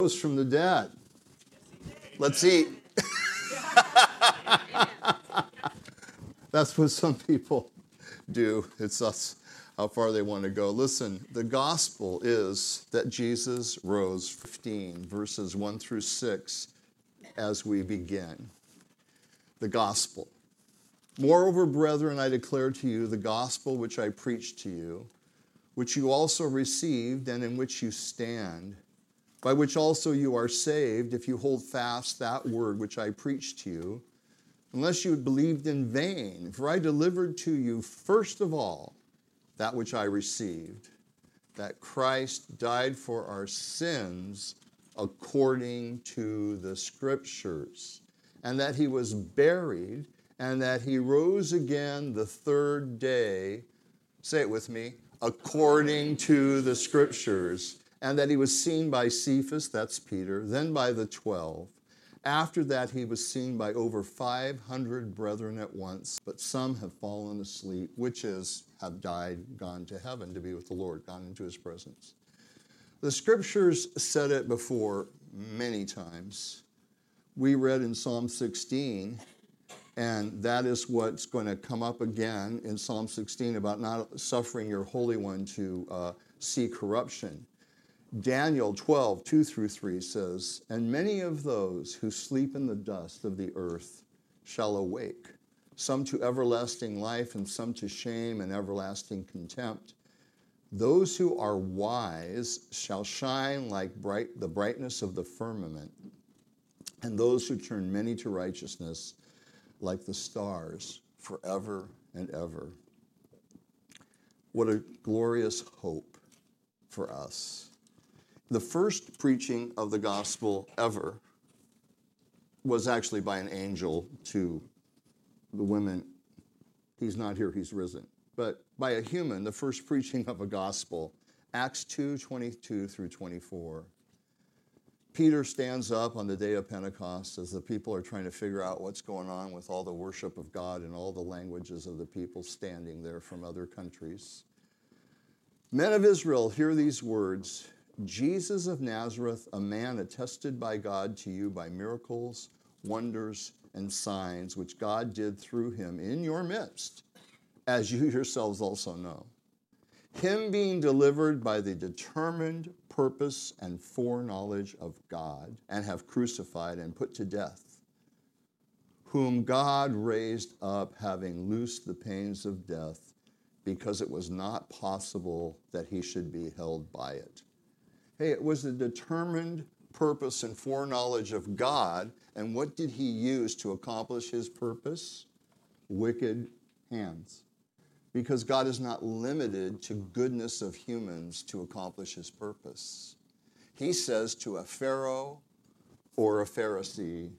Rose from the dead. Let's eat. That's what some people do. It's us, how far they want to go. Listen, the gospel is that Jesus rose. 15 verses 1 through 6 as we begin. The gospel. Moreover, brethren, I declare to you the gospel which I preached to you, which you also received and in which you stand, by which also you are saved, if you hold fast that word which I preached to you, unless you had believed in vain. For I delivered to you first of all that which I received, that Christ died for our sins according to the Scriptures, and that he was buried, and that he rose again the third day, say it with me, according to the Scriptures, and that he was seen by Cephas, that's Peter, then by the 12. After that, he was seen by over 500 brethren at once, but some have fallen asleep, which is, have died, gone to heaven to be with the Lord, gone into his presence. The Scriptures said it before many times. We read in Psalm 16, and that is what's going to come up again in Psalm 16 about not suffering your Holy One to see corruption. Daniel 12, 2 through 3 says, and many of those who sleep in the dust of the earth shall awake, some to everlasting life and some to shame and everlasting contempt. Those who are wise shall shine like the brightness of the firmament, and those who turn many to righteousness like the stars forever and ever. What a glorious hope for us. The first preaching of the gospel ever was actually by an angel to the women. He's not here, he's risen. But by a human, the first preaching of a gospel, Acts 2, 22 through 24. Peter stands up on the day of Pentecost as the people are trying to figure out what's going on with all the worship of God and all the languages of the people standing there from other countries. Men of Israel, hear these words. Jesus of Nazareth, a man attested by God to you by miracles, wonders, and signs, which God did through him in your midst, as you yourselves also know. Him being delivered by the determined purpose and foreknowledge of God, and have crucified and put to death, whom God raised up, having loosed the pains of death, because it was not possible that he should be held by it. Hey, it was the determined purpose and foreknowledge of God, and what did he use to accomplish his purpose? Wicked hands. Because God is not limited to goodness of humans to accomplish his purpose. He says to a Pharaoh or a Pharisee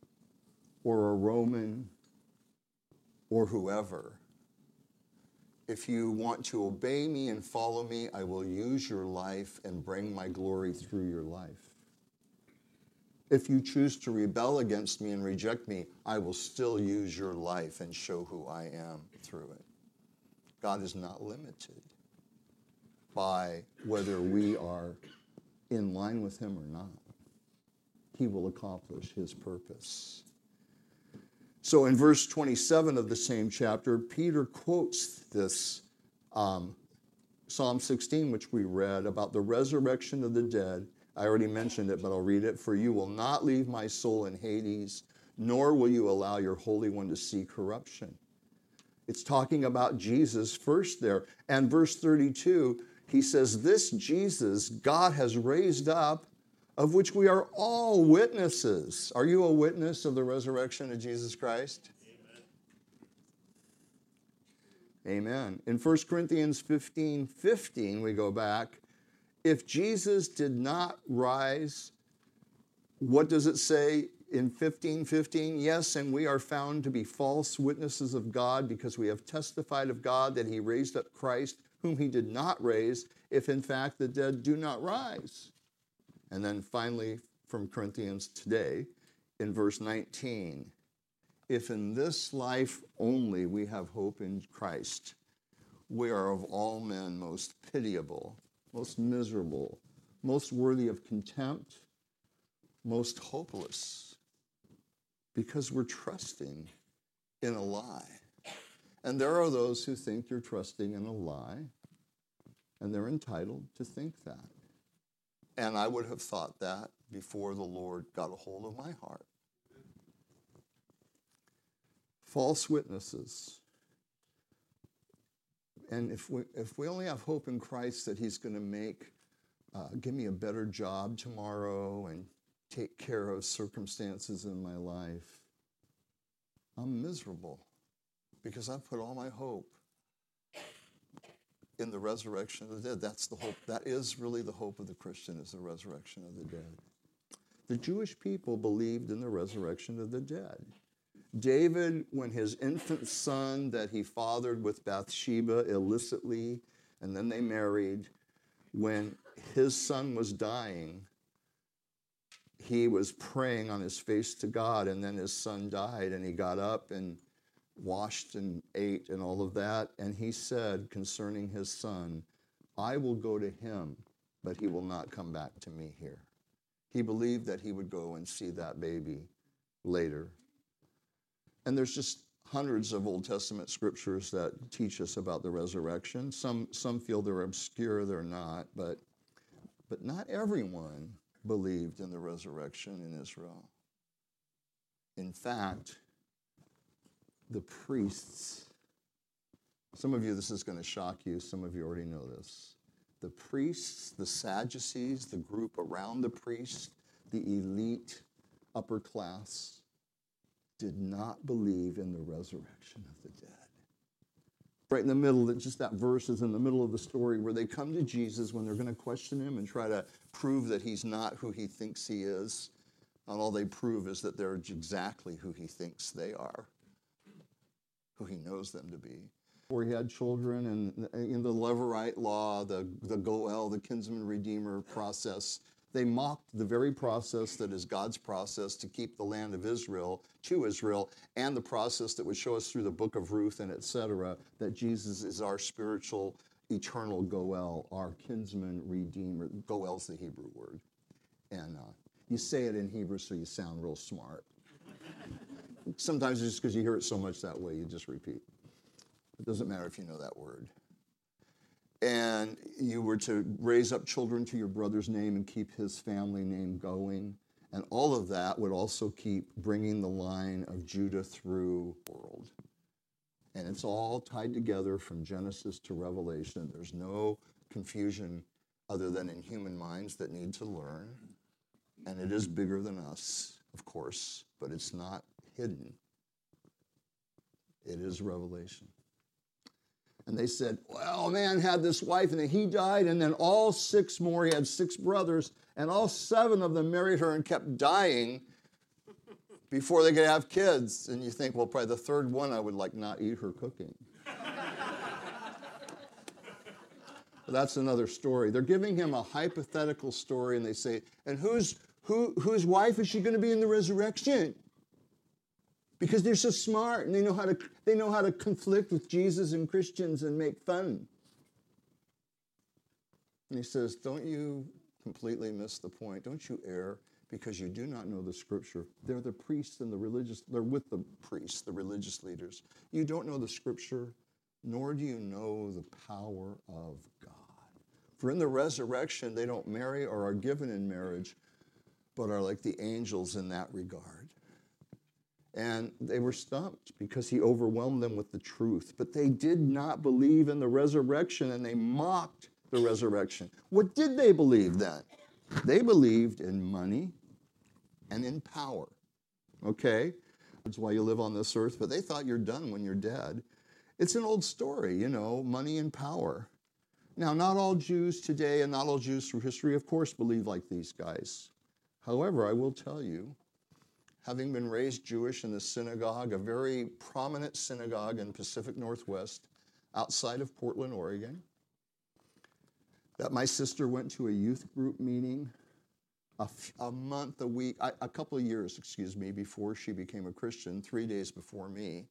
or a Roman or whoever, if you want to obey me and follow me, I will use your life and bring my glory through your life. If you choose to rebel against me and reject me, I will still use your life and show who I am through it. God is not limited by whether we are in line with him or not. He will accomplish his purpose. So in verse 27 of the same chapter, Peter quotes this Psalm 16, which we read, about the resurrection of the dead. I already mentioned it, but I'll read it. For you will not leave my soul in Hades, nor will you allow your Holy One to see corruption. It's talking about Jesus first there. And verse 32, he says, this Jesus God has raised up, of which we are all witnesses. Are you a witness of the resurrection of Jesus Christ? Amen. Amen. In 1 Corinthians 15:15, we go back. If Jesus did not rise, what does it say in 15:15? Yes, and we are found to be false witnesses of God, because we have testified of God that he raised up Christ, whom he did not raise, if in fact the dead do not rise. And then finally, from Corinthians today, in verse 19, if in this life only we have hope in Christ, we are of all men most pitiable, most miserable, most worthy of contempt, most hopeless because we're trusting in a lie. And there are those who think you're trusting in a lie, and they're entitled to think that. And I would have thought that before the Lord got a hold of my heart. False witnesses. And if we only have hope in Christ that he's going to give me a better job tomorrow and take care of circumstances in my life, I'm miserable because I've put all my hope in the resurrection of the dead. That's the hope. That is really the hope of the Christian, is the resurrection of the dead. The Jewish people believed in the resurrection of the dead. David, when his infant son that he fathered with Bathsheba illicitly, and then they married, when his son was dying, he was praying on his face to God, and then his son died, and he got up and washed and ate and all of that, and he said concerning his son, I will go to him, but he will not come back to me here. He believed that he would go and see that baby later. And there's just hundreds of Old Testament scriptures that teach us about the resurrection. Some feel they're obscure, they're not, but not everyone believed in the resurrection in Israel. In fact, the priests, some of you, this is going to shock you, some of you already know this. The priests, the Sadducees, the group around the priest, the elite upper class, did not believe in the resurrection of the dead. Right in the middle, just that verse is in the middle of the story where they come to Jesus when they're going to question him and try to prove that he's not who he thinks he is. And all they prove is that they're exactly who he thinks they are, who he knows them to be. Where he had children, and in the Levirate law, the Goel, the kinsman redeemer process, they mocked the very process that is God's process to keep the land of Israel to Israel, and the process that would show us through the book of Ruth and etc., that Jesus is our spiritual, eternal Goel, our kinsman redeemer. Goel's the Hebrew word. And you say it in Hebrew so you sound real smart. Sometimes it's just because you hear it so much that way, you just repeat. It doesn't matter if you know that word. And you were to raise up children to your brother's name and keep his family name going. And all of that would also keep bringing the line of Judah through the world. And it's all tied together from Genesis to Revelation. There's no confusion other than in human minds that need to learn. And it is bigger than us, of course, but it's not hidden. It is Revelation. And they said, well, man had this wife, and then he died, and then all six more, he had six brothers, and all seven of them married her and kept dying before they could have kids. And you think, well, probably the third one I would like not eat her cooking. But that's another story. They're giving him a hypothetical story, and they say, and whose wife is she going to be in the resurrection? Because they're so smart and they know how to conflict with Jesus and Christians and make fun. And he says, don't you completely miss the point. Don't you err because you do not know the scripture. They're the priests and they're with the priests, the religious leaders. You don't know the scripture, nor do you know the power of God. For in the resurrection, they don't marry or are given in marriage, but are like the angels in that regard. And they were stumped because he overwhelmed them with the truth. But they did not believe in the resurrection, and they mocked the resurrection. What did they believe then? They believed in money and in power. Okay? That's why you live on this earth. But they thought you're done when you're dead. It's an old story, money and power. Now, not all Jews today and not all Jews through history, of course, believe like these guys. However, I will tell you, having been raised Jewish in a synagogue, a very prominent synagogue in Pacific Northwest, outside of Portland, Oregon, that my sister went to a youth group meeting a couple of years, before she became a Christian, 3 days before me.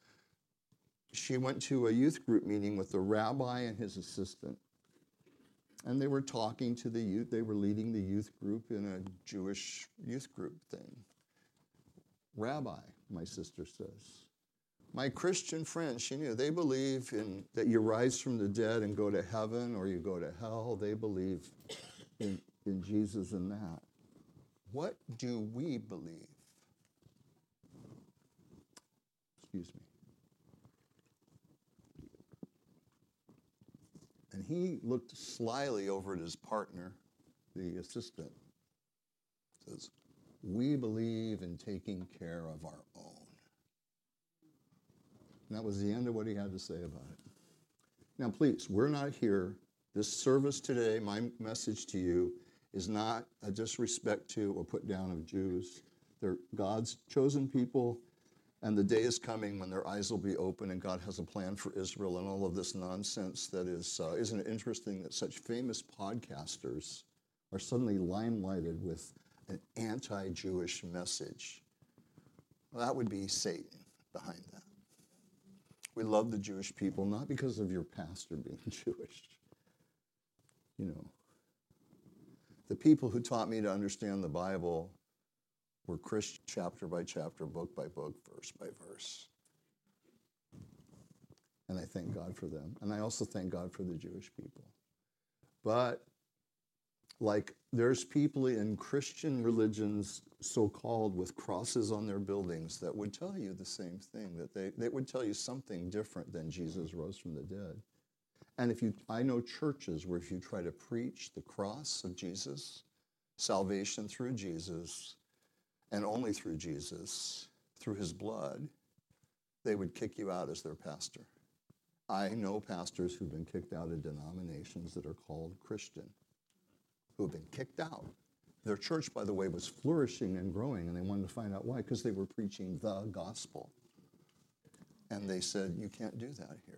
She went to a youth group meeting with the rabbi and his assistant. And they were talking to the youth. They were leading the youth group in a Jewish youth group thing. Rabbi, my sister says. My Christian friends, she knew, they believe in that you rise from the dead and go to heaven or you go to hell. They believe in Jesus and that. What do we believe? Excuse me. And he looked slyly over at his partner, the assistant. Says, we believe in taking care of our own. And that was the end of what he had to say about it. Now, please, we're not here. This service today, my message to you, is not a disrespect to or put down of Jews. They're God's chosen people, and the day is coming when their eyes will be open and God has a plan for Israel and all of this nonsense that is, isn't it interesting that such famous podcasters are suddenly limelighted with an anti-Jewish message? Well, that would be Satan behind that. We love the Jewish people, not because of your pastor being Jewish. You know, the people who taught me to understand the Bible were Christian, chapter by chapter, book by book, verse by verse. And I thank God for them. And I also thank God for the Jewish people. But like there's people in Christian religions, so-called, with crosses on their buildings that would tell you the same thing, that they would tell you something different than Jesus rose from the dead. And I know churches where if you try to preach the cross of Jesus, salvation through Jesus, and only through Jesus, through his blood, they would kick you out as their pastor. I know pastors who've been kicked out of denominations that are called Christian, who have been kicked out. Their church, by the way, was flourishing and growing, and they wanted to find out why, because they were preaching the gospel. And they said, you can't do that here.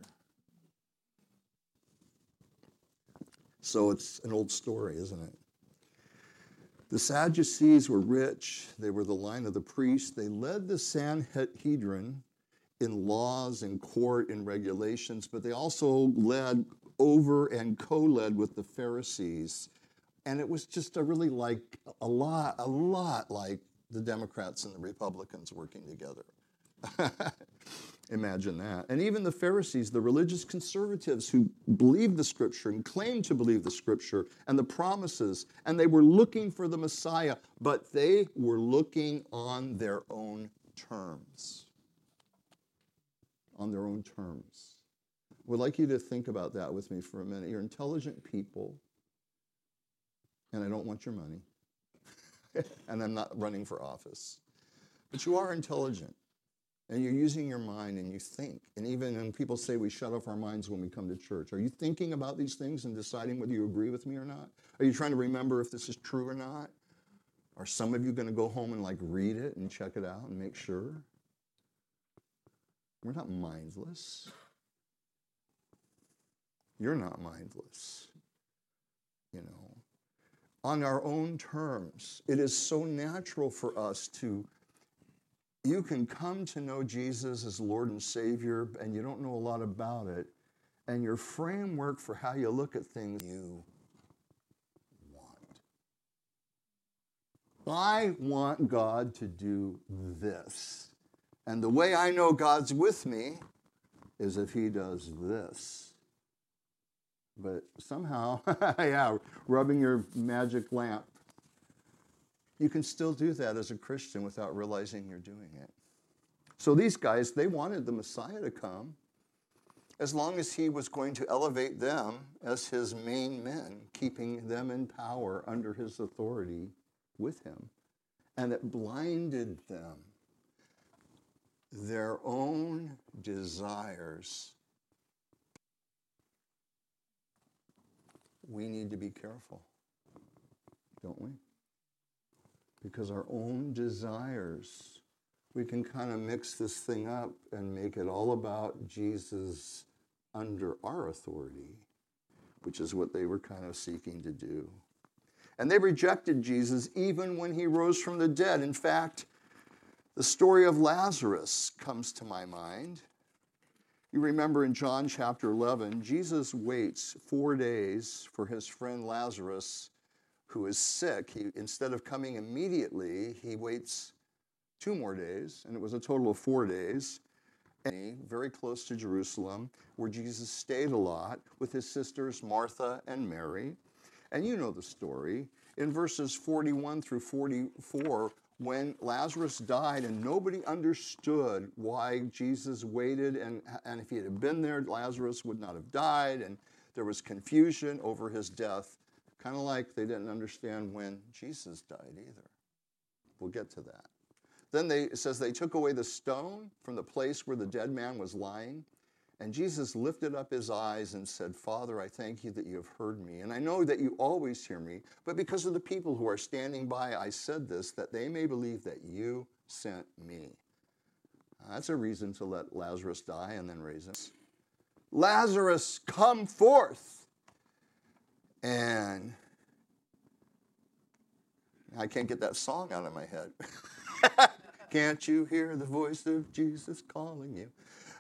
So it's an old story, isn't it? The Sadducees were rich. They were the line of the priests. They led the Sanhedrin in laws and court and regulations, but they also led over and co-led with the Pharisees. And it was just a lot like the Democrats and the Republicans working together. Imagine that. And even the Pharisees, the religious conservatives who believed the Scripture and claimed to believe the Scripture and the promises, and they were looking for the Messiah, but they were looking on their own terms. On their own terms. I would like you to think about that with me for a minute. You're intelligent people, and I don't want your money, and I'm not running for office, but you are intelligent. And you're using your mind and you think. And even when people say we shut off our minds when we come to church, are you thinking about these things and deciding whether you agree with me or not? Are you trying to remember if this is true or not? Are some of you going to go home and read it and check it out and make sure? We're not mindless. You're not mindless. You know, on our own terms. It is so natural for us to. You can come to know Jesus as Lord and Savior, and you don't know a lot about it, and your framework for how you look at things you want. I want God to do this. And the way I know God's with me is if he does this. But somehow, rubbing your magic lamp, you can still do that as a Christian without realizing you're doing it. So these guys, they wanted the Messiah to come as long as he was going to elevate them as his main men, keeping them in power under his authority with him. And it blinded them. Their own desires. We need to be careful, don't we? Because our own desires, we can kind of mix this thing up and make it all about Jesus under our authority, which is what they were kind of seeking to do. And they rejected Jesus even when he rose from the dead. In fact, the story of Lazarus comes to my mind. You remember in John chapter 11, Jesus waits 4 days for his friend Lazarus, who is sick. Instead of coming immediately, he waits 2 more days, and it was a total of 4 days. Very close to Jerusalem, where Jesus stayed a lot with his sisters Martha and Mary. And you know the story. In verses 41 through 44, when Lazarus died and nobody understood why Jesus waited, and if he had been there, Lazarus would not have died, and there was confusion over his death, kind of like they didn't understand when Jesus died either. We'll get to that. Then it says they took away the stone from the place where the dead man was lying. And Jesus lifted up his eyes and said, Father, I thank you that you have heard me. And I know that you always hear me. But because of the people who are standing by, I said this, that they may believe that you sent me. That's a reason to let Lazarus die and then raise him. Lazarus, come forth. And I can't get that song out of my head. Can't you hear the voice of Jesus calling you?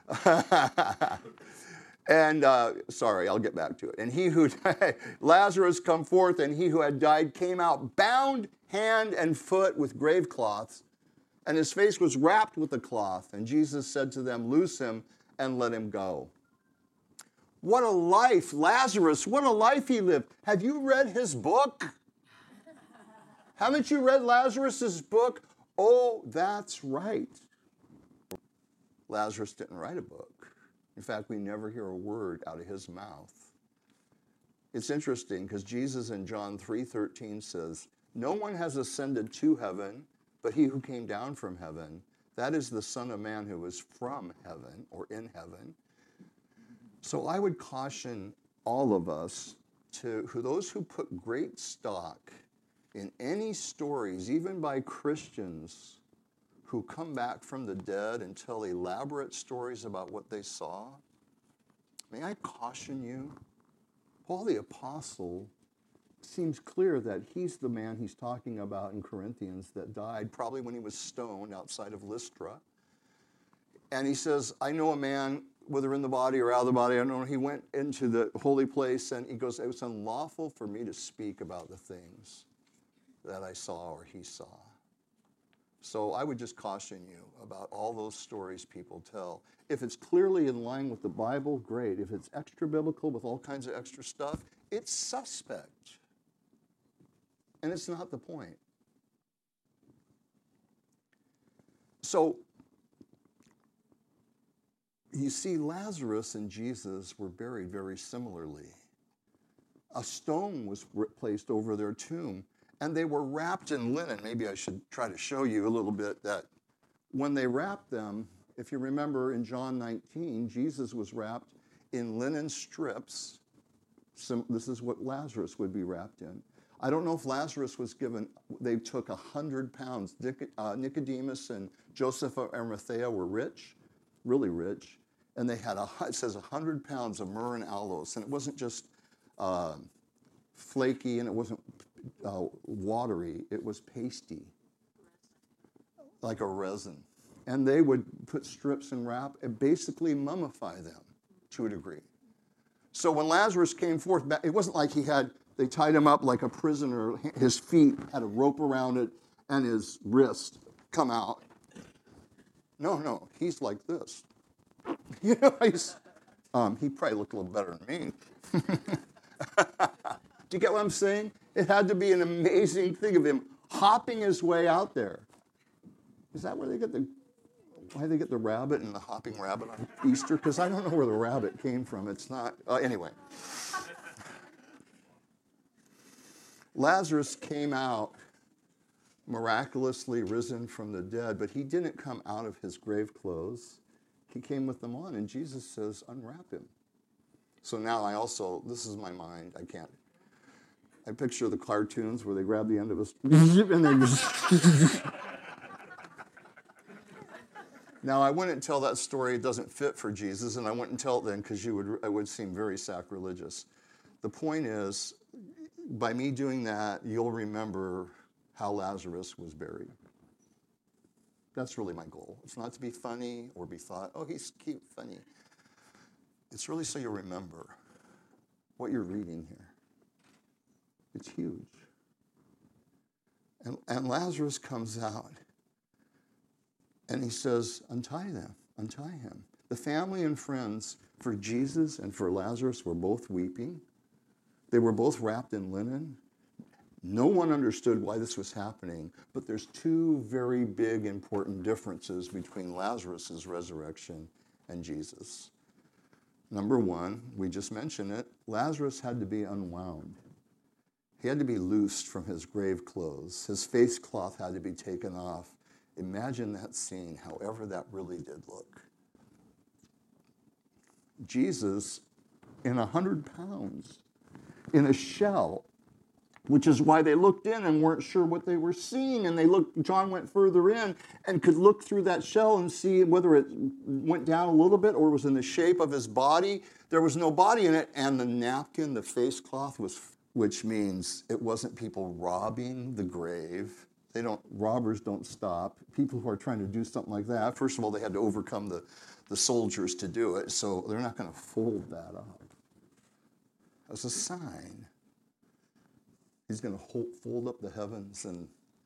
And sorry, I'll get back to it. And he who Lazarus come forth, and he who had died came out bound hand and foot with grave cloths, and his face was wrapped with a cloth. And Jesus said to them, loose him and let him go. What a life, Lazarus, what a life he lived. Have you read his book? Haven't you read Lazarus's book? Oh, that's right. Lazarus didn't write a book. In fact, we never hear a word out of his mouth. It's interesting because Jesus in John 3:13 says, no one has ascended to heaven, but he who came down from heaven, that is the Son of Man who is from heaven or in heaven. So I would caution all of us those who put great stock in any stories, even by Christians who come back from the dead and tell elaborate stories about what they saw. May I caution you? Paul the Apostle seems clear that he's the man he's talking about in Corinthians that died probably when he was stoned outside of Lystra. And he says, I know a man, whether in the body or out of the body, I don't know, he went into the holy place and he goes, it was unlawful for me to speak about the things that I saw or he saw. So I would just caution you about all those stories people tell. If it's clearly in line with the Bible, great. If it's extra biblical with all kinds of extra stuff, it's suspect. And it's not the point. So you see, Lazarus and Jesus were buried very similarly. A stone was placed over their tomb, and they were wrapped in linen. Maybe I should try to show you a little bit that when they wrapped them, if you remember in John 19, Jesus was wrapped in linen strips. This is what Lazarus would be wrapped in. I don't know if Lazarus was given, they took 100 pounds. Nicodemus and Joseph of Arimathea were rich, really rich, and they had, it says 100 pounds of myrrh and aloes, and it wasn't just flaky and it wasn't watery, it was pasty, like a resin. And they would put strips and wrap and basically mummify them to a degree. So when Lazarus came forth, it wasn't like they tied him up like a prisoner. His feet had a rope around it and his wrist come out. No, he's like this. You know, he probably looked a little better than me. Do you get what I'm saying? It had to be an amazing thing of him hopping his way out there. Is that why they get the rabbit and the hopping rabbit on Easter? Because I don't know where the rabbit came from. It's not, anyway. Lazarus came out miraculously risen from the dead, but he didn't come out of his grave clothes. He came with them on, and Jesus says, unwrap him. So now this is my mind, I picture the cartoons where they grab the end of us and they just... Now, I wouldn't tell that story. It doesn't fit for Jesus, and I wouldn't tell it then because it would seem very sacrilegious. The point is, by me doing that, you'll remember how Lazarus was buried. That's really my goal. It's not to be funny or be thought, oh, he's cute, funny. It's really so you'll remember what you're reading here. It's huge. And Lazarus comes out, and he says, untie them, untie him. The family and friends for Jesus and for Lazarus were both weeping. They were both wrapped in linen. No one understood why this was happening, but there's two very big, important differences between Lazarus' resurrection and Jesus. Number one, we just mentioned it, Lazarus had to be unwound. He had to be loosed from his grave clothes. His face cloth had to be taken off. Imagine that scene, however that really did look. Jesus, in 100 pounds, in a shell, which is why they looked in and weren't sure what they were seeing. And John went further in and could look through that shell and see whether it went down a little bit or was in the shape of his body. There was no body in it. And the napkin, the face cloth, which means it wasn't people robbing the grave. Robbers don't stop. People who are trying to do something like that, first of all, they had to overcome the soldiers to do it. So they're not going to fold that up. As a sign. He's going to fold up the heavens, and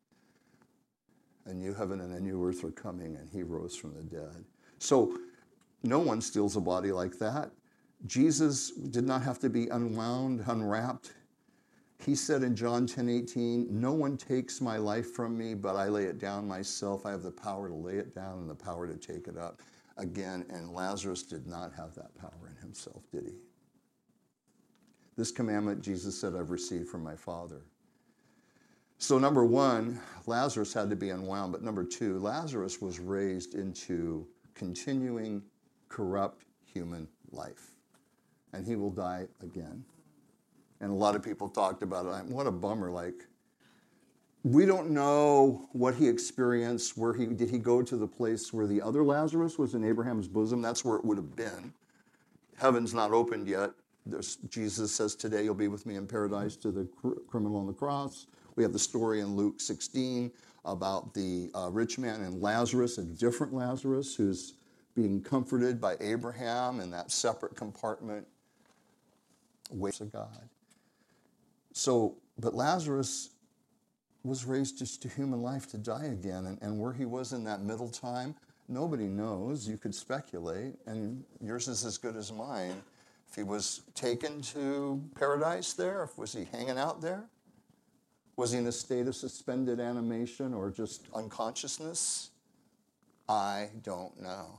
a new heaven and a new earth are coming, and he rose from the dead. So no one steals a body like that. Jesus did not have to be unwound, unwrapped. He said in John 10:18, no one takes my life from me, but I lay it down myself. I have the power to lay it down and the power to take it up. Again, and Lazarus did not have that power in himself, did he? This commandment, Jesus said, I've received from my Father. So number one, Lazarus had to be unwound. But number two, Lazarus was raised into continuing corrupt human life. And he will die again. And a lot of people talked about it. What a bummer. We don't know what he experienced. Did he go to the place where the other Lazarus was in Abraham's bosom? That's where it would have been. Heaven's not opened yet. Jesus says, today you'll be with me in paradise to the criminal on the cross. We have the story in Luke 16 about the rich man and Lazarus, a different Lazarus who's being comforted by Abraham in that separate compartment. Ways of God. But Lazarus was raised just to human life to die again. And where he was in that middle time, nobody knows. You could speculate, and yours is as good as mine. If he was taken to paradise there, was he hanging out there? Was he in a state of suspended animation or just unconsciousness? I don't know.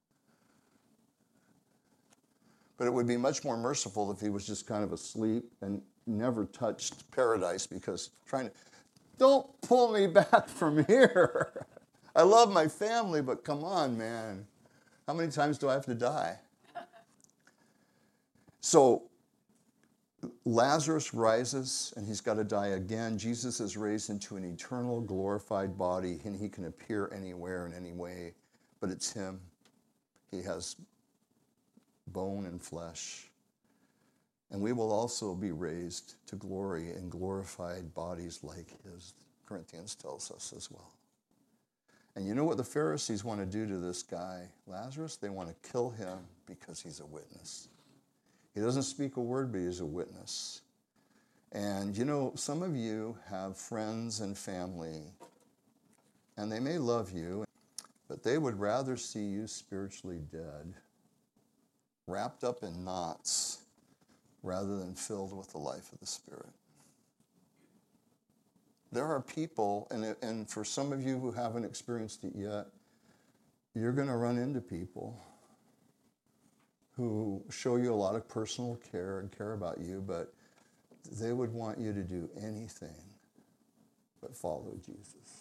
But it would be much more merciful if he was just kind of asleep and never touched paradise because don't pull me back from here. I love my family, but come on, man. How many times do I have to die? So Lazarus rises, and he's got to die again. Jesus is raised into an eternal, glorified body, and he can appear anywhere in any way, but it's him. He has bone and flesh. And we will also be raised to glory in glorified bodies like his. Corinthians tells us as well. And you know what the Pharisees want to do to this guy, Lazarus? They want to kill him because he's a witness. He doesn't speak a word, but he's a witness. And you know, some of you have friends and family, and they may love you, but they would rather see you spiritually dead, wrapped up in knots, rather than filled with the life of the Spirit. There are people, and for some of you who haven't experienced it yet, you're going to run into people who show you a lot of personal care and care about you, but they would want you to do anything but follow Jesus.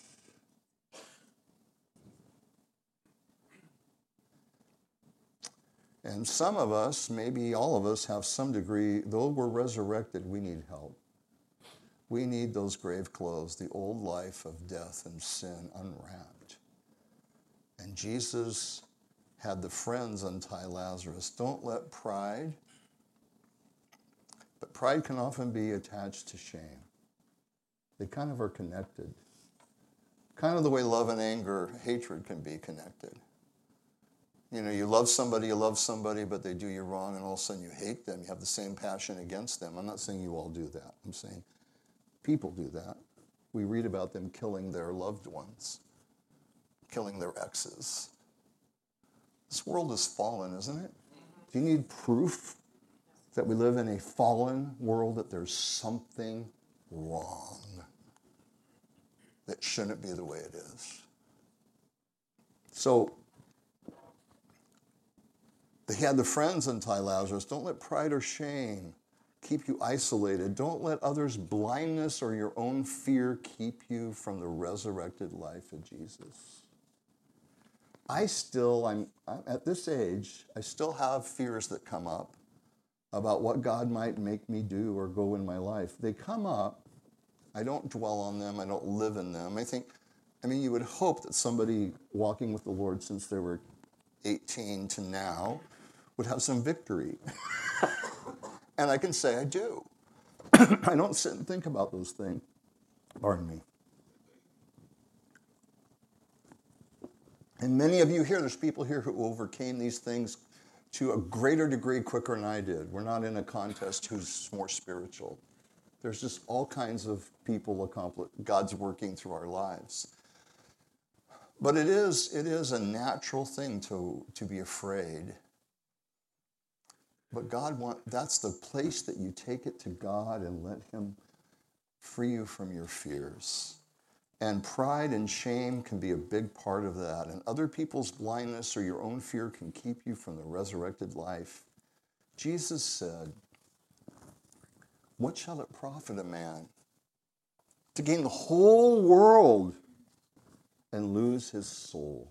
And some of us, maybe all of us, have some degree, though we're resurrected, we need help. We need those grave clothes, the old life of death and sin unwrapped. And Jesus had the friends untie Lazarus. Don't let pride, but pride can often be attached to shame. They kind of are connected. Kind of the way love and anger, hatred can be connected. you love somebody, but they do you wrong, and all of a sudden you hate them. You have the same passion against them. I'm not saying you all do that. I'm saying people do that. We read about them killing their loved ones, killing their exes. This world is fallen, isn't it? Do you need proof that we live in a fallen world, that there's something wrong, that shouldn't be the way it is? So they had the friends untie Lazarus. Don't let pride or shame keep you isolated. Don't let others' blindness or your own fear keep you from the resurrected life of Jesus. I'm at this age, I still have fears that come up about what God might make me do or go in my life. They come up. I don't dwell on them. I don't live in them. You would hope that somebody walking with the Lord since they were 18 to now would have some victory. And I can say I do. I don't sit and think about those things. Pardon me. And many of you here, there's people here who overcame these things to a greater degree quicker than I did. We're not in a contest who's more spiritual. There's just all kinds of people God's working through our lives. But it is a natural thing to be afraid. But that's the place that you take it to God and let him free you from your fears. And pride and shame can be a big part of that. And other people's blindness or your own fear can keep you from the resurrected life. Jesus said, "What shall it profit a man to gain the whole world and lose his soul?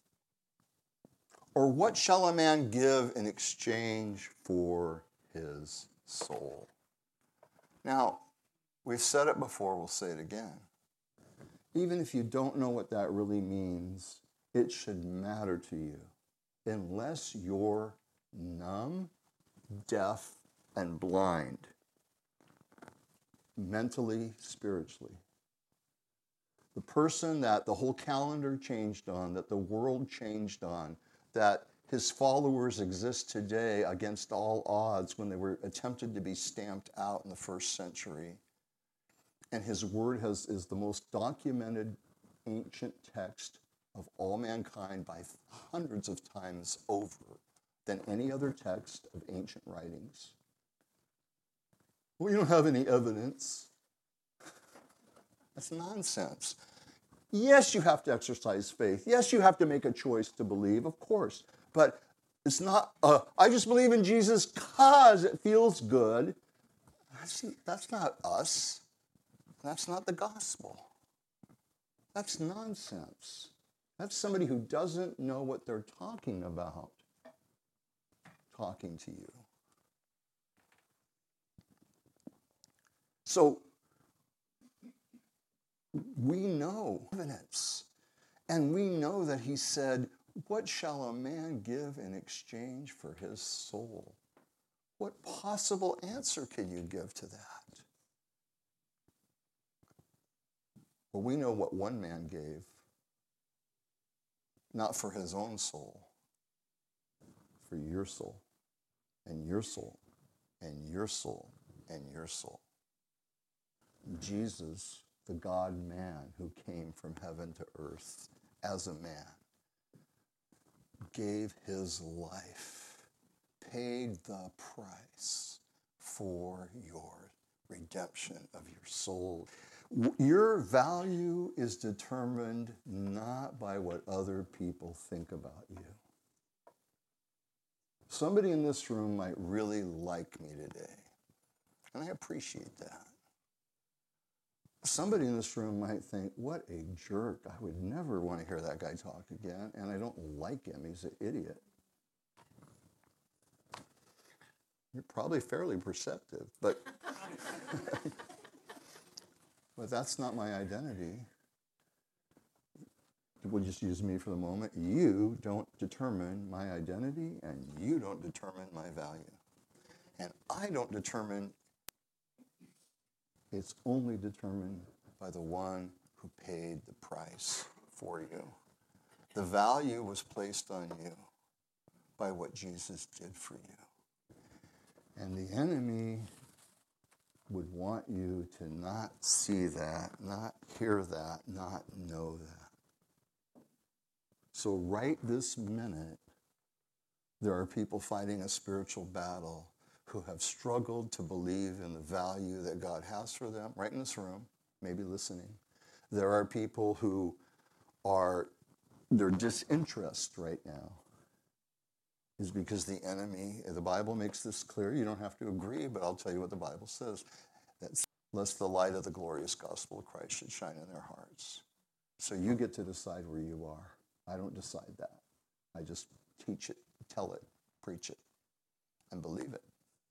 Or what shall a man give in exchange for his soul?" Now, we've said it before, we'll say it again. Even if you don't know what that really means, it should matter to you. Unless you're numb, deaf, and blind, mentally, spiritually. The person that the whole calendar changed on, that the world changed on, that his followers exist today against all odds when they were attempted to be stamped out in the first century. And his word is the most documented ancient text of all mankind by hundreds of times over than any other text of ancient writings. We don't have any evidence. That's nonsense. Yes, you have to exercise faith. Yes, you have to make a choice to believe, of course. But it's not, I just believe in Jesus because it feels good. That's not us. That's not the gospel. That's nonsense. That's somebody who doesn't know what they're talking about talking to you. So we know evidence, and we know that he said, "What shall a man give in exchange for his soul?" What possible answer could you give to that? Well, we know what one man gave, not for his own soul, for your soul, and your soul, and your soul, and your soul. Jesus, the God-man who came from heaven to earth as a man, gave his life, paid the price for your redemption of your soul. Your value is determined not by what other people think about you. Somebody in this room might really like me today, and I appreciate that. Somebody in this room might think, "What a jerk. I would never want to hear that guy talk again, and I don't like him. He's an idiot." You're probably fairly perceptive, but but that's not my identity. We'll just use me for the moment. You don't determine my identity, and you don't determine my value. And I don't determine. It's only determined by the one who paid the price for you. The value was placed on you. by what Jesus did for you. And the enemy would want you to not see that, not hear that, not know that. So right this minute, there are people fighting a spiritual battle who have struggled to believe in the value that God has for them, right in this room, maybe listening. There are people who their disinterest right now is because the enemy, the Bible makes this clear. You don't have to agree, but I'll tell you what the Bible says. That lest the light of the glorious gospel of Christ should shine in their hearts. So you get to decide where you are. I don't decide that. I just teach it, tell it, preach it, and believe it.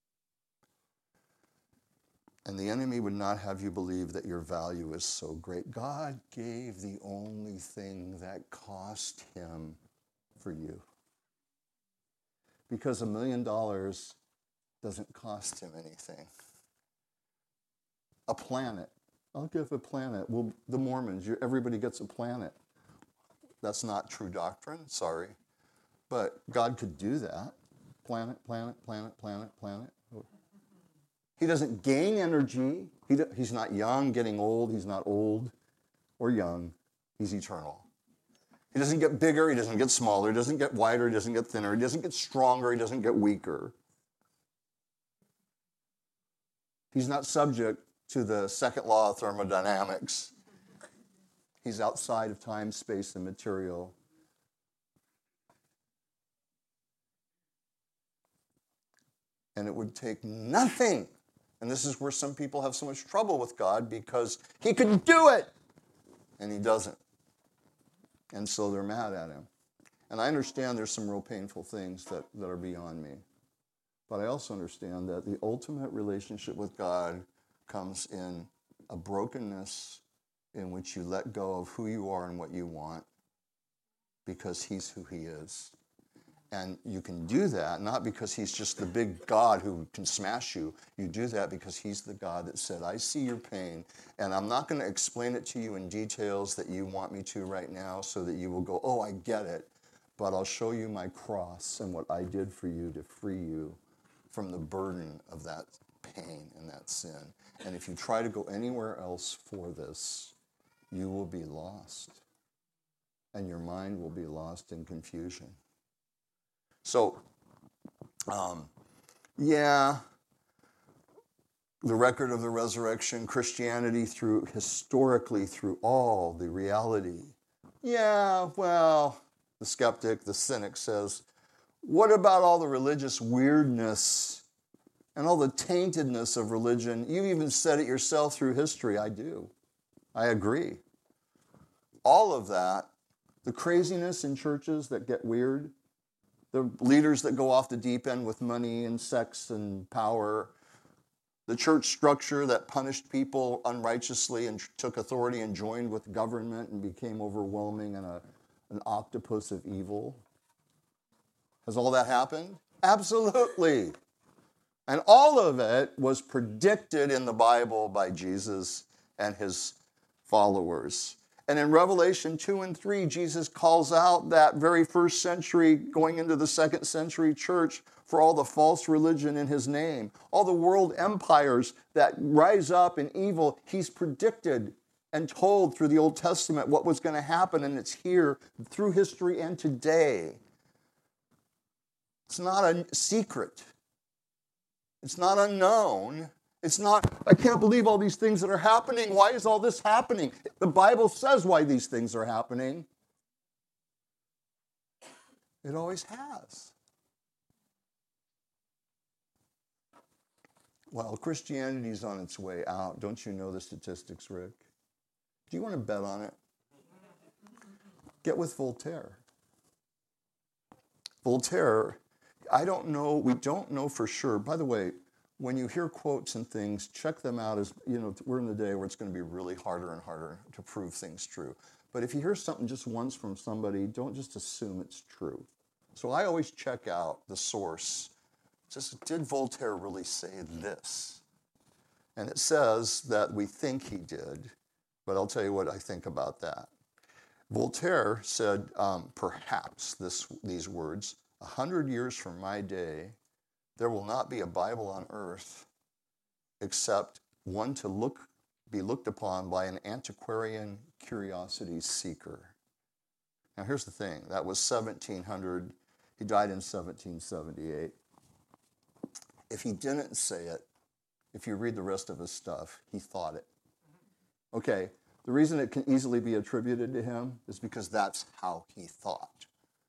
And the enemy would not have you believe that your value is so great. God gave the only thing that cost him for you. Because $1 million doesn't cost him anything. A planet. I'll give a planet. Well, the Mormons, everybody gets a planet. That's not true doctrine, sorry. But God could do that. Planet, planet, planet, planet, planet. He doesn't gain energy. He's not young, getting old. He's not old or young. He's eternal. He doesn't get bigger. He doesn't get smaller. He doesn't get wider. He doesn't get thinner. He doesn't get stronger. He doesn't get weaker. He's not subject to the second law of thermodynamics. He's outside of time, space, and material. And it would take nothing. And this is where some people have so much trouble with God, because he could do it, and he doesn't. And so they're mad at him. And I understand there's some real painful things that are beyond me. But I also understand that the ultimate relationship with God comes in a brokenness in which you let go of who you are and what you want, because he's who he is. And you can do that not because he's just the big God who can smash you. You do that because he's the God that said, I see your pain, and I'm not going to explain it to you in details that you want me to right now so that you will go, oh, I get it. But I'll show you my cross and what I did for you to free you from the burden of that pain and that sin. And if you try to go anywhere else for this, you will be lost. And your mind will be lost in confusion. So, the record of the resurrection, Christianity historically through all the reality. Yeah, well, the skeptic, the cynic says, what about all the religious weirdness and all the taintedness of religion? You even said it yourself through history. I do. I agree. All of that, the craziness in churches that get weird, the leaders that go off the deep end with money and sex and power, the church structure that punished people unrighteously and took authority and joined with government and became overwhelming and an octopus of evil. Has all that happened? Absolutely. And all of it was predicted in the Bible by Jesus and his followers. And in Revelation 2 and 3, Jesus calls out that very first century, going into the second century church, for all the false religion in his name, all the world empires that rise up in evil. He's predicted and told through the Old Testament what was going to happen, and it's here through history and today. It's not a secret. It's not unknown. It's not, I can't believe all these things that are happening. Why is all this happening? The Bible says why these things are happening. It always has. Well, Christianity's on its way out. Don't you know the statistics, Rick? Do you want to bet on it? Get with Voltaire. Voltaire, I don't know, we don't know for sure. By the way, when you hear quotes and things, check them out as, we're in the day where it's going to be really harder and harder to prove things true. But if you hear something just once from somebody, don't just assume it's true. So I always check out the source. Just, did Voltaire really say this? And it says that we think he did, but I'll tell you what I think about that. Voltaire said, perhaps, these words, 100 years from my day, there will not be a Bible on earth except one to be looked upon by an antiquarian curiosity seeker. Now here's the thing, that was 1700, he died in 1778. If he didn't say it, if you read the rest of his stuff, he thought it. Okay, the reason it can easily be attributed to him is because that's how he thought.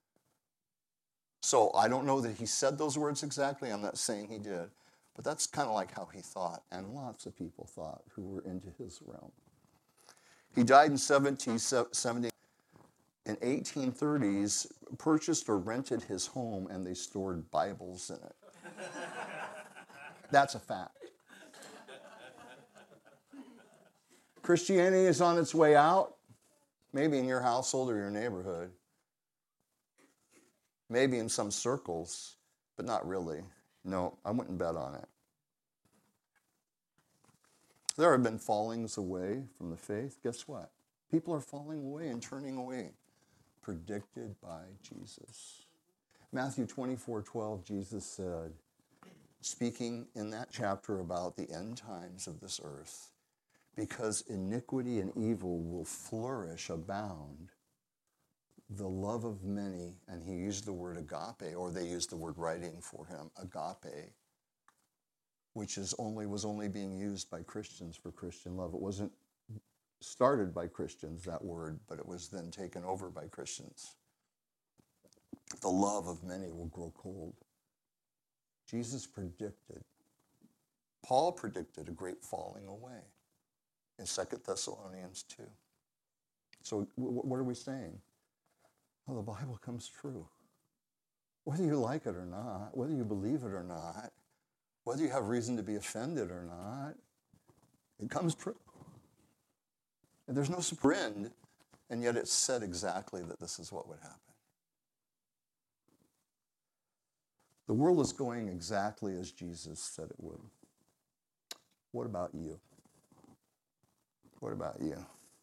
So I don't know that he said those words exactly, I'm not saying he did, but that's kind of like how he thought, and lots of people thought who were into his realm. He died in 1770. In 1830s, purchased or rented his home, and they stored Bibles in it. That's a fact. Christianity is on its way out, maybe in your household or your neighborhood, maybe in some circles, but not really. No, I wouldn't bet on it. There have been fallings away from the faith. Guess what? People are falling away and turning away, predicted by Jesus. Matthew 24:12, Jesus said, speaking in that chapter about the end times of this earth, because iniquity and evil will flourish, abound, the love of many, and he used the word agape, or they used the word writing for him, agape, which was only being used by Christians for Christian love. It wasn't started by Christians, that word, but it was then taken over by Christians. The love of many will grow cold. Jesus predicted, Paul predicted a great falling away in 2 Thessalonians 2. So what are we saying? Well, the Bible comes true. Whether you like it or not, whether you believe it or not, whether you have reason to be offended or not, it comes true. And there's no surprise, and yet it's said exactly that this is what would happen. The world is going exactly as Jesus said it would. What about you? What about you?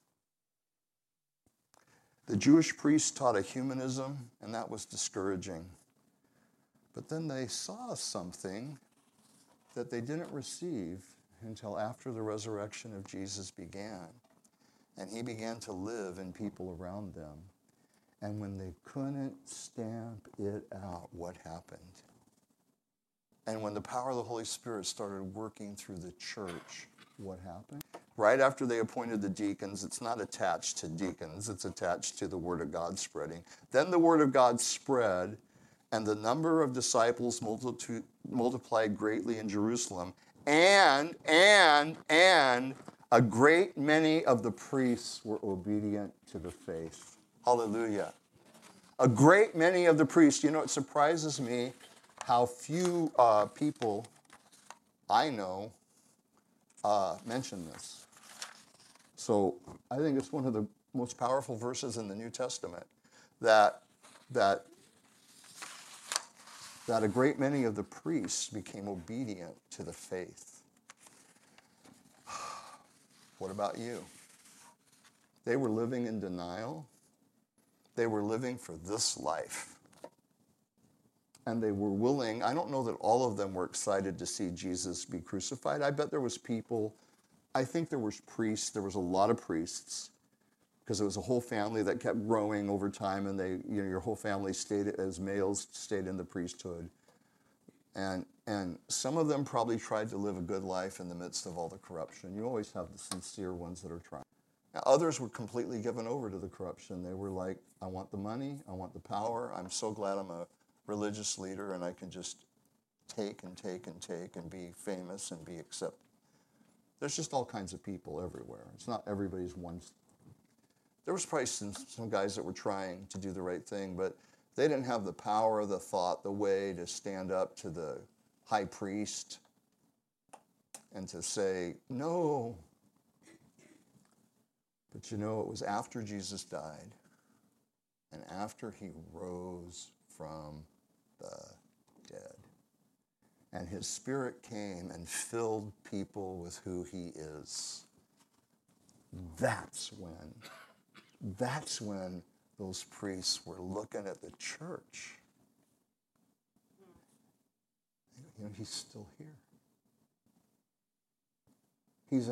The Jewish priests taught a humanism, and that was discouraging. But then they saw something that they didn't receive until after the resurrection of Jesus began. And he began to live in people around them. And when they couldn't stamp it out, what happened? And when the power of the Holy Spirit started working through the church, what happened? Right after they appointed the deacons, it's not attached to deacons, it's attached to the Word of God spreading. Then the Word of God spread, and the number of disciples multiplied greatly in Jerusalem, and a great many of the priests were obedient to the faith. Hallelujah. A great many of the priests. You know, it surprises me how few people I know mention this. So I think it's one of the most powerful verses in the New Testament that a great many of the priests became obedient to the faith. What about you? They were living in denial. They were living for this life. And they were willing, I don't know that all of them were excited to see Jesus be crucified. I bet there was people, I think there was priests, there was a lot of priests, because it was a whole family that kept growing over time, and your whole family stayed, as males, stayed in the priesthood. And some of them probably tried to live a good life in the midst of all the corruption. You always have the sincere ones that are trying. Now, others were completely given over to the corruption. They were like, I want the money, I want the power, I'm so glad I'm a religious leader and I can just take and take and take and be famous and be accepted. There's just all kinds of people everywhere. It's not everybody's one. There was probably some guys that were trying to do the right thing, but they didn't have the power, the thought, the way to stand up to the high priest and to say, no. But you know, it was after Jesus died and after he rose from the dead, and his Spirit came and filled people with who he is. That's when those priests were looking at the church He's still here. He's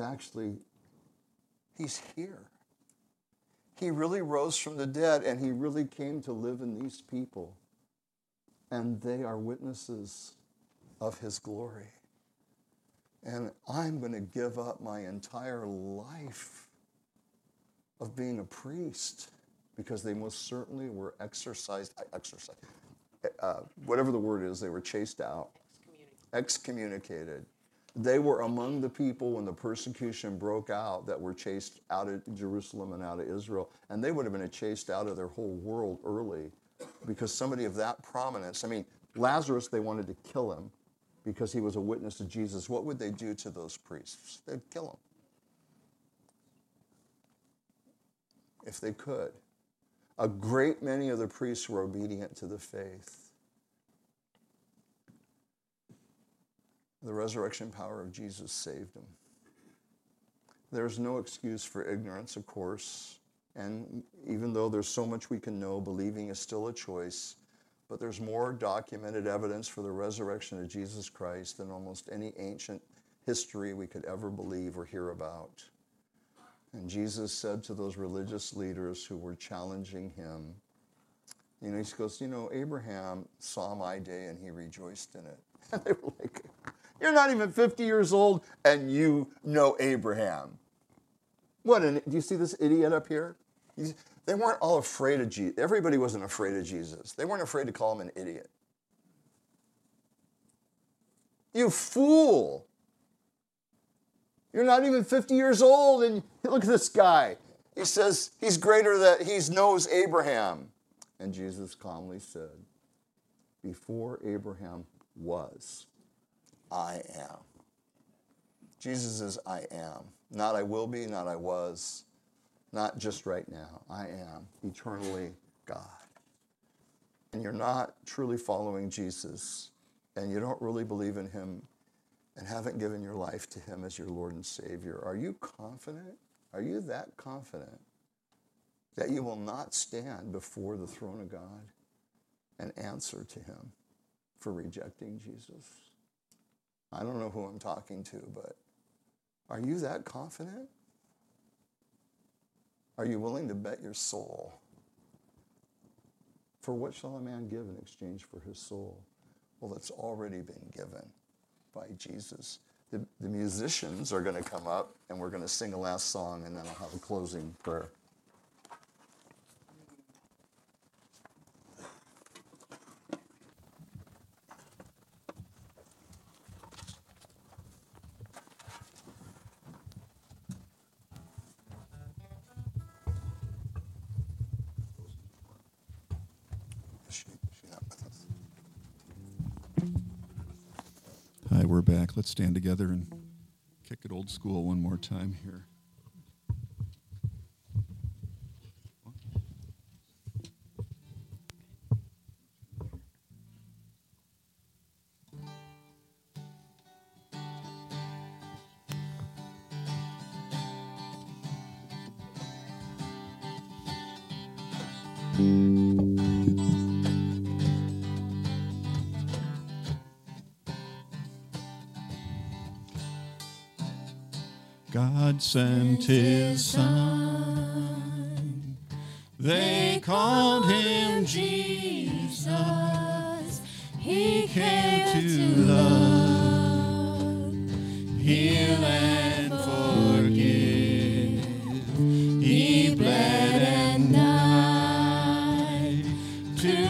here. He really rose from the dead, and he really came to live in these people. And they are witnesses of his glory. And I'm going to give up my entire life of being a priest because they most certainly were whatever the word is, they were chased out, excommunicated. They were among the people when the persecution broke out that were chased out of Jerusalem and out of Israel. And they would have been chased out of their whole world early because somebody of that prominence, Lazarus, they wanted to kill him because he was a witness to Jesus. What would they do to those priests? They'd kill him if they could. A great many of the priests were obedient to the faith. The resurrection power of Jesus saved him. There's no excuse for ignorance, of course. And even though there's so much we can know, believing is still a choice. But there's more documented evidence for the resurrection of Jesus Christ than almost any ancient history we could ever believe or hear about. And Jesus said to those religious leaders who were challenging him, he goes, Abraham saw my day and he rejoiced in it. And they were like, you're not even 50 years old and you know Abraham. Do you see this idiot up here? They weren't all afraid of Jesus. Everybody wasn't afraid of Jesus. They weren't afraid to call him an idiot. You fool. You're not even 50 years old and look at this guy. He says he knows Abraham. And Jesus calmly said, before Abraham was, I am. Jesus is I am. Not I will be, not I was, not just right now. I am eternally God. And you're not truly following Jesus, and you don't really believe in him, and haven't given your life to him as your Lord and Savior. Are you confident? Are you that confident that you will not stand before the throne of God and answer to him for rejecting Jesus? I don't know who I'm talking to, but are you that confident? Are you willing to bet your soul? For what shall a man give in exchange for his soul? Well, it's already been given by Jesus. The musicians are going to come up, and we're going to sing a last song, and then I'll have a closing prayer. Hi, we're back. Let's stand together and kick it old school one more time here. God sent his son. They called him Jesus. He came to love, heal, and forgive. He bled and died to